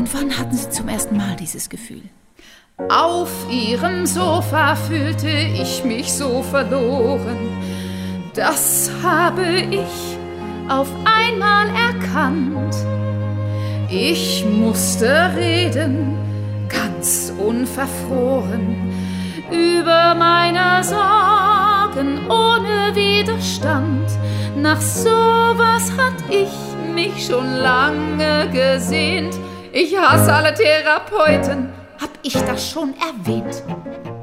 Und wann hatten Sie zum ersten Mal dieses Gefühl? Auf ihrem Sofa fühlte ich mich so verloren. Das habe ich auf einmal erkannt. Ich musste reden, ganz unverfroren, über meine Sorgen ohne Widerstand. Nach sowas hat ich mich schon lange gesehnt. Ich hasse alle Therapeuten, hab ich das schon erwähnt?